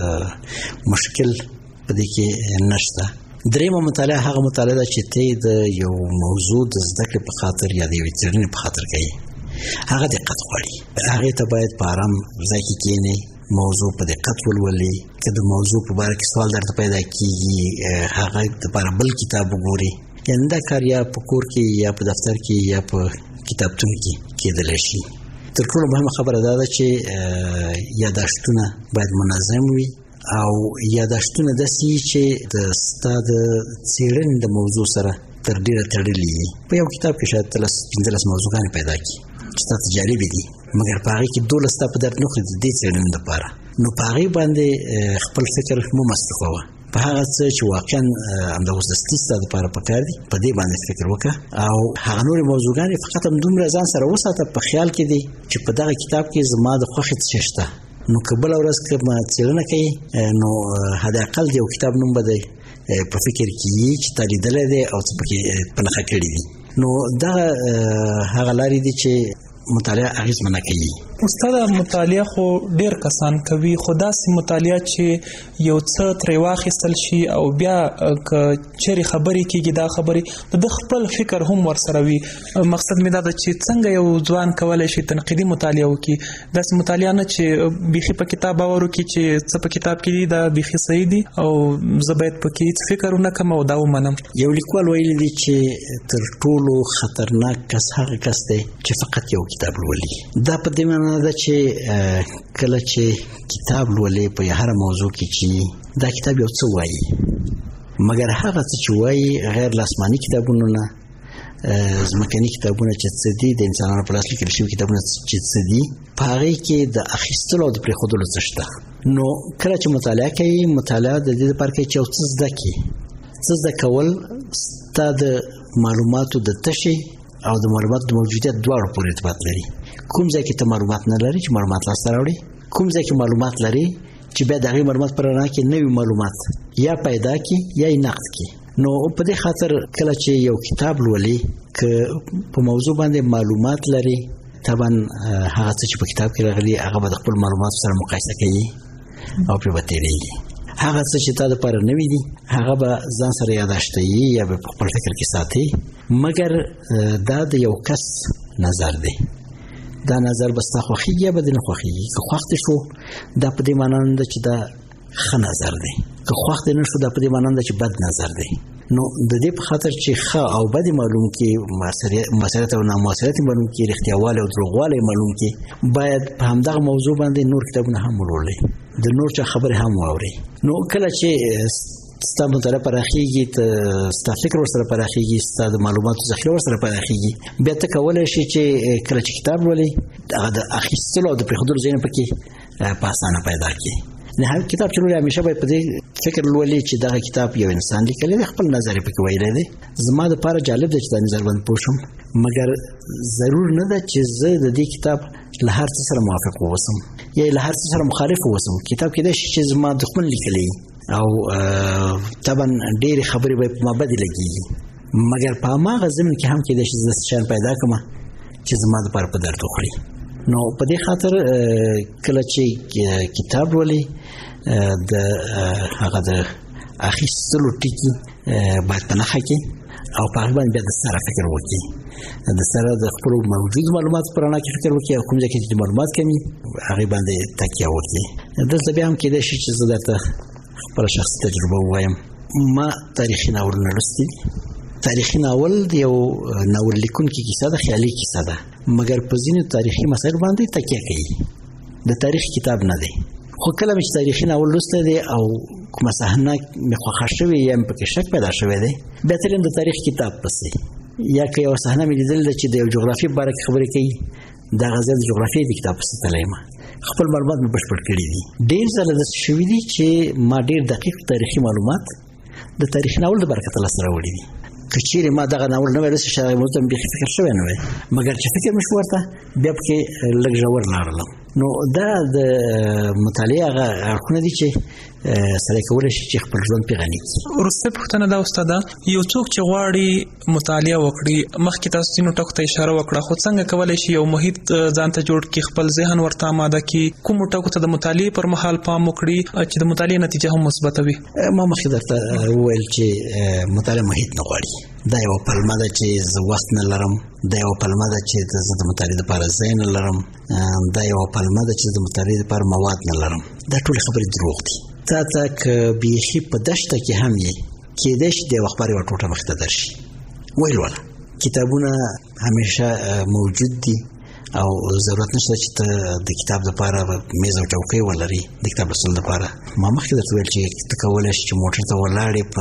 [SPEAKER 6] مشکل په دې کې نشته. دریمه مطالعه هغه مطالعه ده چې ته د یو موضوع د زده کړې په خاطر یا د یوې څېړنې په خاطر کوي. هغه دقت غواړي. هغې ته باید په آرام ځای کې کښېنې، موضوع په دقت ولولي. که د موضوع په باره کې سوال درته پیدا کېږي هغه دپاره بل کتاب وګوري. یعنې دا کار یا په کور کې یا په دفتر کې یا په کتابتون کې کېدلی شي. تر ټولو مهمه خبره دا ده چې یاداشتونه باید منظم وي او یاداشتونه داسې وي چې ستا د څېړنې د موضوع سره تر ډېره تړلي وي. په یو کتاب کې شاید 15 موضوعګانې پیدا کړي چې تا ته جالبې دي، مګر په هغې کې 12 ستا په درد نه خوري د دې څېړنې لپاره. نو په هغې باندې خپل فکر مه مصرفوه. په هغه څه چې واقعا همدغوس دستي ستا دپاره پکار دي په دې باندې فکر وکړه. او هغه نورې موضوعګانې فقط همدومره ځان سره وساته په خیال کې دي چې په دغه کتاب کې زما د خوښې څه شته. نو که بله ورځ که څېړنه کوي نو حداقل د یو کتاب نوم به دی په فکر کې وي چې تا لیدلی دی او څه پکې په نښه کړي دي. نو دغه هغه لارې دي چې مطالعه اغېزمنه کوي.
[SPEAKER 3] استاد، مطالعه خو ډېر کسان کوي، خو داسې مطالعه چې یو څه ترې واخیستل شي او بیا که چیرې خبرې کېږي دا خبرې د خپل فکر هم ورسره وي. مقصد مې دا ده چې څنګه یو ځوان کولی شي تنقیدي مطالعه وکړي. داسې مطالعه نه چې بیخي په کتاب باور وکړي چې څه په کتاب کې دي دا بیخي صحیح دي او زه باید پکې هېڅ فکر ونه کړم او دا ومنم.
[SPEAKER 6] یو لیکوال ویلي دي چې تر ټولو خطرناک کس هغه کس دی چې فقط یو کتاب لولي. دا په دې معنا ده چې کله چې کتاب لولي په هر موضوع کې چې دا کتاب یو څه وایي، مګر هغه څه چې وایي غیر لاسماني کتابونه نه، ځمکني کتابونه چې څه دي، د انسانانو په لاس لیکل شوي کتابونه چې څه دي، په هغې کې د اخیستلو او د پرېښودلو څه شته. نو کله چې مطالعه کوي، مطالعه د دې لپاره کوي چې یو څه زده کړي. څه زده کول ستا د معلوماتو د تشې او د معلوماتو د موجودیت دواړو پورې ارتباط لري. کوم ځای کې ته معلومات نه لري چې معلومات لاسته راوړي، کوم ځای کې معلومات لري چې بیا د هغې معلومات په رڼا کې نوي معلومات یا پیدا کړي یا یې نقد کړي. نو په دې خاطر کله چې یو کتاب لولي که په موضوع باندې معلومات لري، طبعا هغه څه چې په کتاب کې راغلي هغه به د خپل معلوماتو سره مقایسه کوي او پرې به تېرېږي. هغه څه چې تا دپاره نوي دي هغه به ځان سره یاداشتوي یا به په خپل فکر کې ساتي. مګر دا د یو کس نظر دی. دا نظر به ستا خوښېږي یا به دې نه خوښېږي. که خوښ دې شو دا په دې معنا نه ده چې دا ښه نظر دی، که خوښ دې نه شو دا په دې معنا نه ده چې بد نظر دی. نو د دې په خاطر چې ښه او بد معلوم کې، موثریت او ناموثریت معلوم کې، رښتیاوالی او دروغوالی معلوم کې، باید په همدغه موضوع باندې نور کتابونه هم ولولئ، د نور چا خبرې هم واورئ. نو کله چې ستا مطالعه پراخېږي، ستا فکر ورسره پراخېږي، ستا د معلوماتو ذخیره ورسره پراخېږي، بیا ته کولی شي چې کله چې کتاب لولئ هغه د اخیستلو او د پرېښودلو ځایونه پکې په اسانه پیدا کړي. هر کتاب چې لولي همیشه باید په دې فکر لولي چې دغه کتاب یو انسان لیکلی دی، خپل نظر یې پکې ویلی دی. زما دپاره جالب دی چې دا نظر باندې پوه شم، مګر ضرور نه ده چې زه د دې کتاب له هر څه سره موافق واوسم یا له هر څه سره مخالف واوسم. کتاب کېدای شي چې زما دښمن لیکلی او طبعا ډېرې خبرې به په ما بدې لګېږي، مګر په هماغه ضمن کې هم کېدای شي زه داسې شیان پیدا کړم چې زما دپاره په درد وخوري. نو په دې خاطر کله چې کتاب لولي د هغه د اخیستلو ټکي باید په نښه کړي او په هغې باندې بیا د سره فکر وکړي، د سره د خپلو موجودو معلوماتو په رڼا کې فکر وکړي او کوم ځای کې چې معلومات کمي هغې باندې تکیه وکړي. دلته بیا هم کېدای شي چې زه درته خپله شخصي تجربه ووایم. ما تاریخي ناولونه لوستي دي. تاریخي ناول د یو ناول لیکونکي کیسه ده، خیالي کیسه ده، مګر په ځینو تاریخي مسایلو باندې تکیه کوي. د تاریخ کتاب نه دی. خو کله مې چې تاریخي ناول لوستی دی او کومه صحنه مې خوښه شوې یا مې پکې شک پیدا شوی دی، بیا تلم د تاریخ کتاب پسې. یا که یوه صحنه مې لیدلې ده چې د یو جغرافیې په باره کې خبرې کوي، دغه ځای د جغرافیې د کتاب پسې تللی یم، خپل معلومات مې بشپړ کړي دي. ډېر ځله داسې شوي دي چې ما ډېر دقیق تاریخي معلومات د تاریخي ناول د برکته لاسته راوړي دي. که چیرې ما دغه ناول نه وای لوستی چې هغې موضوع ته مې بیخي فکر شوی نه وی، مګر چې فکر مې شو ورته بیا پکې لږ ژور لاړلم. نو دا د مطالعه اړخونه دي چې سړی کولی شي چې خپل ژوند پرې غني کړي.
[SPEAKER 3] وروستۍ پوښتنه دا استاده، یو څوک چې غواړي مطالعه وکړي، مخکې تاسو ځینو ټکو ته اشاره وکړه، خو څنګه کولی شي یو محیط ځان ته جوړ کړي، خپل ذهن ورته آماده کړي، کومو ټکو ته د مطالعې پر مهال پام وکړي چې د مطالعې نتیجه هم مثبته وي؟
[SPEAKER 6] ما مخکې درته وویل چې مطالعه محیط نه غواړي. دا یو پلمه ده چې زه وخت نه لرم، دا یو پلمه ده چې زه د مطالعې لپاره ځای نه لرم، دا یو پلمه ده چې د مطالعې لپاره مواد نه لرم. دا ټول خبرې دروغ دي. تا ته که بیخي په دشته کې هم یې کېدای شي د یو خبر یوه ټوټه مخې ته درشي. ولوله کتابونه همیشه موجود دي او ضرورت نشته چې ته د کتاب لپاره میز او چوکۍ ولري د کتاب لوستلو لپاره. ما مخکې درته ویل چې ته کولی شي چې موټر ته ولاړې په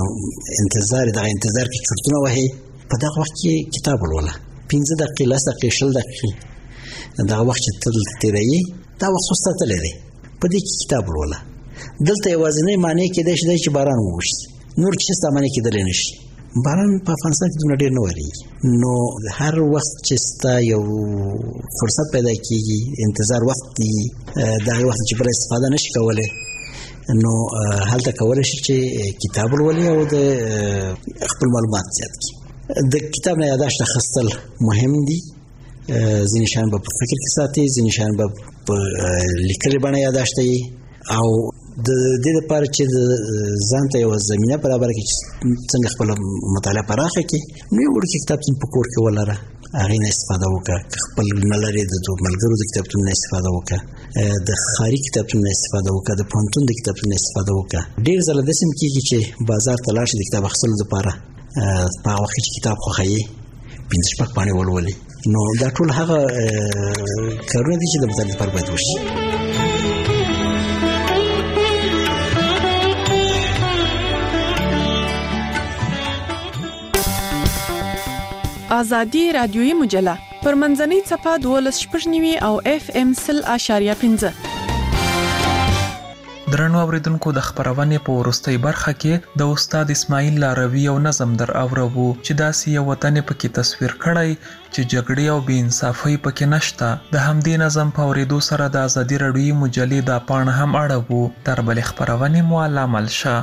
[SPEAKER 6] دغه انتظار کې چرتونه وهې، په دغه وخت کې کتاب ولوله. 15 دقیقې 10 دقیقې 20 دقیقې دغه وخت چې ته دلته تېروې، دا وخت خو ساتلی دی، په دې کې کتاب ولوله. دلته یوازینی معنی کېدای شي چې باران ووشي، نور چې څه معنی کېدلی نه شي. باران په افغانستان کې دومره ډېر نه ورېږي، نو هر وخت چې ستا یو فرصت پیدا کېږي، انتظار وخت دی، د هغې وخت چې بله استفاده نه شي کولی، نو هلته کولی شي چې کتاب ولولي او د خپل معلومات زیات کړي. د کتاب نه یاداشت اخیستل مهم دي. ځینې شیان به په فکر کې ساتي، ځینې شیان به په لیکلې بڼه یاداشت یي، او د دې لپاره چې ځان ته یوه زمینه برابره کړي چې څنګه خپله مطالعه پراخه کړي، نو یو وړوکی کتابتون په کور کې ولره، هغې نه استفاده وکړه. که خپل نه لرې د ملګرو د کتابتون نه استفاده وکړه، د ښاري کتابتون نه استفاده وکړه، د پوهنتون د کتابتون نه استفاده وکړه. ډېر ځله داسې هم کېږي چې بازار ته لاړ شي د کتاب اخیستلو لپاره، په هغه وخت کې چې کتاب خوښوي 5-6 پاڼې ولولي. نو دا ټول هغه کارونه دي چې د مطالعې لپاره باید وشي.
[SPEAKER 12] آزادي رادیویی مجله پر منځنۍ څپه 12.9 او FM 100.5.
[SPEAKER 3] درنو اوریدونکو، د خبرونې په وروستۍ برخه کې د استاد اسماعیل لاروی یو نظم در اورو چې داسې یو وطن پکې تصویر کړی چې جګړې او بې انصافۍ پکې نشته. د همدې نظم په اوریدو سره د آزادي رادیویی مجلې دا پاڼه هم اړوو. تر بلې خبرونې مو لامل شه.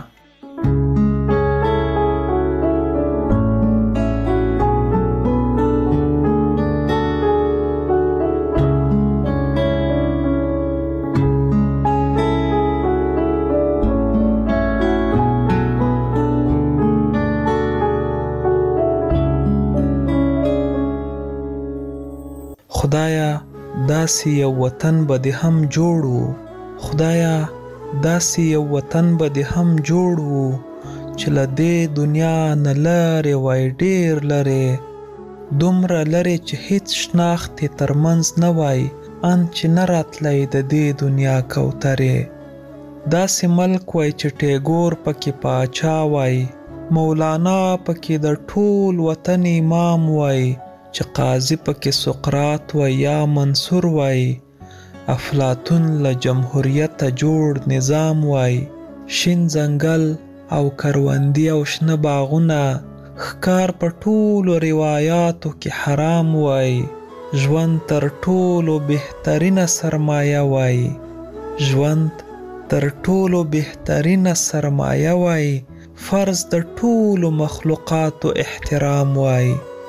[SPEAKER 3] خدایا داسې یو وطن به دې هم جوړو، خدایا داسې یو وطن به دې هم جوړو چې له دې دنیا نه لرې وای، ډېر لرې، دومره لرې چې هیڅ شناخت یې ترمنځ نه وای، ان چې نه راتلی د دې دنیا کوترې. داسې ملک وای چې ټیګور پکې پاچا وای، مولانا پکې د ټول وطن امام وای، چې قاضي پکې سقراط وای یا منصور وای، افلاطون له جمهوریت جوړ نظام وای، شین ځنګل او کروندې او شنه باغونه ښکار په ټولو روایاتو کې حرام وای، ژوند تر ټولو بهترینه سرمایه وای، ژوند تر ټولو بهترینه سرمایه وای، فرض د ټولو مخلوقاتو احترام وای.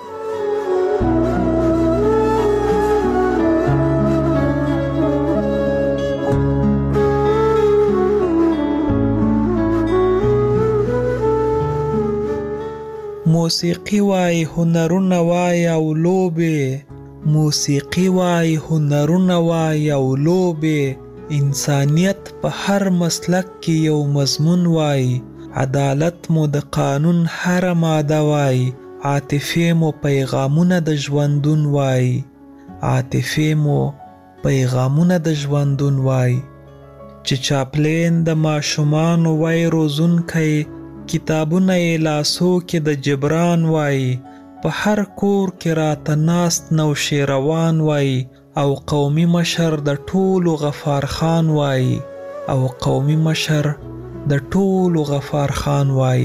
[SPEAKER 3] موسیقي وای، هنرونه وای او لوبې، موسیقي وای، هنرونه وای او لوبې، انسانیت په هر مسلک کې یو مضمون وای، عدالت مو د قانون هر ماده وای، عاطفې مو پیغامونه د ژوندون وای، عاطفې مو پیغامونه د ژوندون وای، چې چاپلین د ماشومانو وای روزونکی، کتابونه یې لاسو کې د جبران وای، په هر کور کې راته ناست نوشیروان وای، او قومي مشر د ټولو غفار خان وای، او قومي مشر د ټولو غفار خان وای.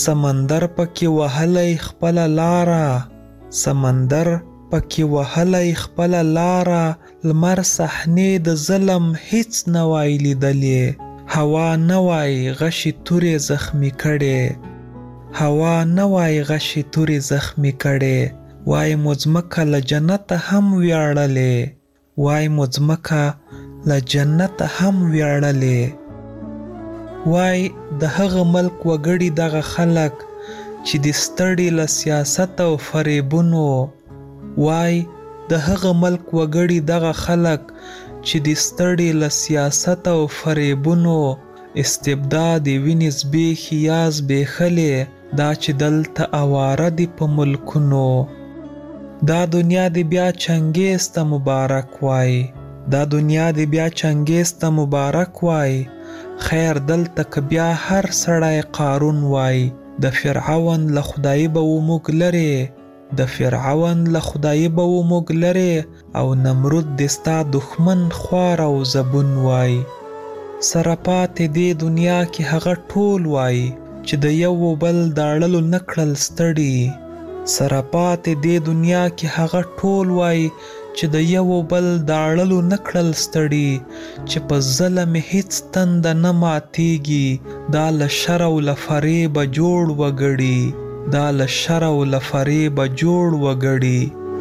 [SPEAKER 3] سمندر پکې وهلی خپل لاره، سمندر پکې وهلی خپل لاره، لمر صحنې د ظلم هیڅ نه وای لیدلې، هوا نه وای غشي تورې زخمی کړې، هوا نه وای غشي تورې زخمی کړې، وای مځمکه له جنت هم ویاړلې، وای مځمکه له جنت هم ویاړلې، وای د هغه ملک وګړي دغه خلک چې د ستړي له سیاست او فریبونو، وای د هغه ملک وګړي دغه خلک چې د ستړي له سیاست او فریبونو، استبداد وینې زبېښي یا زبېښلې، دا چې دلته اواره دي په ملکونو، دا دنیا دی بیا چنګیز ته مبارک وای، دا دنیا دی بیا چنګیز ته مبارک وای، خیر دلته که بیا هر سړی قارون وای، د فرعون له خدای به و موږ لرې، د فرعون له خدای به و موږ لرې، او نمرود د ستا دښمن خوار او زبون وای، سره پاتې دې دنیا کې هغه ټول وای چې د یو بل د اړلو نه کړل ستړي، سره پاتې دې دنیا کې هغه ټول وای چې د یو بل د اړلو نه کړل ستړي، چې په ظلم هیڅ تنده نه ماتیږي، دا له شر او له فریبه جوړ وګړي، دا له شر او له فریبه جوړ وګړي.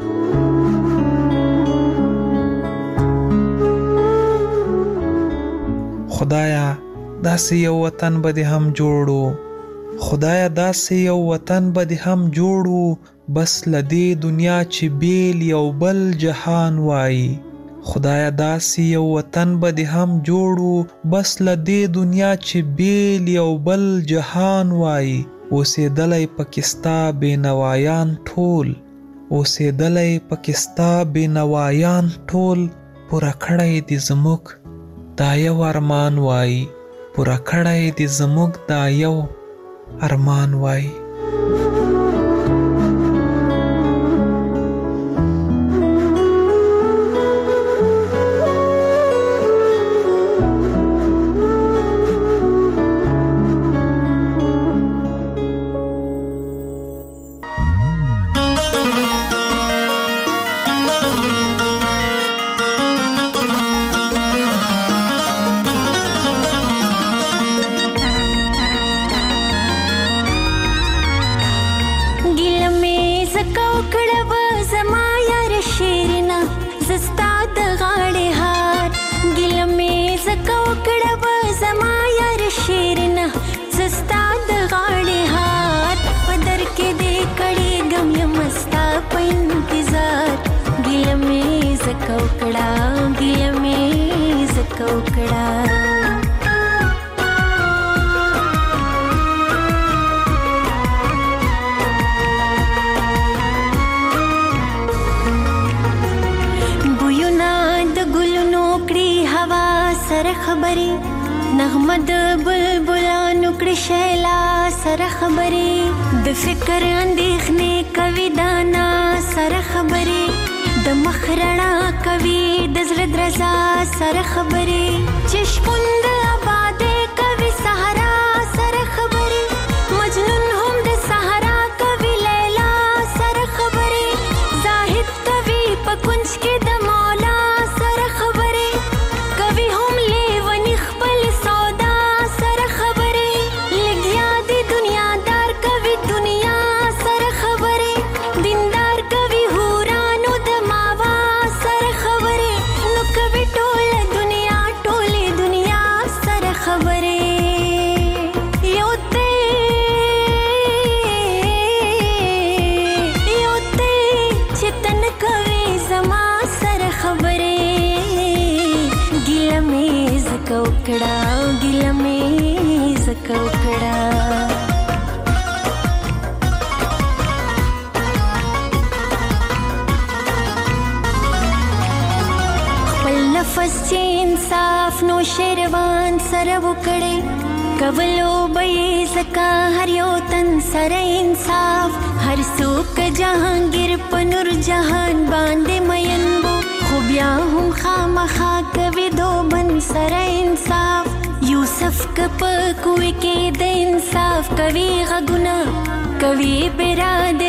[SPEAKER 3] خدایا داسې یو وطن به دې هم جوړو، خدایا داسې یو وطن به دې هم جوړو، بس له دې دنیا چې بیل یو بل جهان وای، خدایا داسې یو وطن به دې هم جوړو، بس له دې دنیا چې بیل یو بل جهان وای، اوسېدلی پکې ستا بېنوایان ټول، اوسېدلی پکې ستا بېنوایان ټول، پوره کړی دې زموږ دا یو ارمان وای، پوره کړی دې زموږ دا یو ارمان وای.
[SPEAKER 13] نغمه د بلبلانو کړي شیلا سره خبرې، د فکر اندېښنې کوي دانا سره خبرې، د مخ رڼا کوي د زړه درزا سره خبرې، چې شپون د آبادۍ کوي صحرا سره خبرې، مجنون هم د صحرا کوي لیلا سره خبرې، زاهد کوي په کونج کې د مولا سره خبرې، کوي هم لیونی خپل سودا سره خبرې، لګیا دی دنیادار کوي دنیا سره خبرې، دیندار کوي هورانو د ماوا سره خبرې، نو کوي ټوله دنیا سره خبرې. یو ته چې تن کوي زما سره خبرې، ګیله مې زکه وکړه، ګیله مې زکه وکړه. خپل نفس چې انصاف نو شیروان سره وکړي، کولو به زکه هر یو تن سره انصاف، هر څوک جهانگیر په نور جهان باندې مین وو، خو بیا هم خامخا کوي دو بن سره انصاف، یو صف کپ کوی کې د انصاف کوي غګونه کوي براد